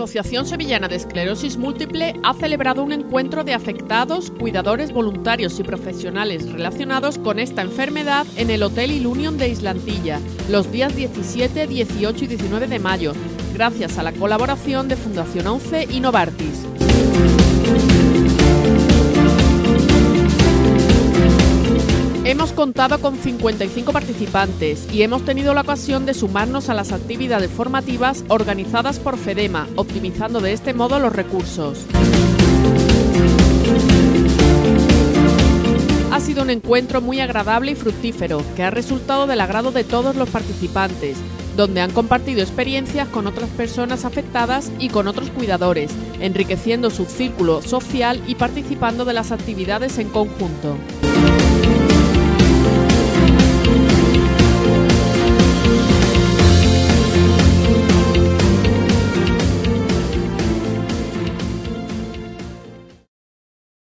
Asociación Sevillana de Esclerosis Múltiple ha celebrado un encuentro de afectados, cuidadores voluntarios y profesionales relacionados con esta enfermedad en el Hotel Ilunion de Islantilla, los días 17, 18 y 19 de mayo, gracias a la colaboración de Fundación 11 y Novartis. Hemos contado con 55 participantes y hemos tenido la ocasión de sumarnos a las actividades formativas organizadas por FEDEMA, optimizando de este modo los recursos. Ha sido un encuentro muy agradable y fructífero, que ha resultado del agrado de todos los participantes, donde han compartido experiencias con otras personas afectadas y con otros cuidadores, enriqueciendo su círculo social y participando de las actividades en conjunto.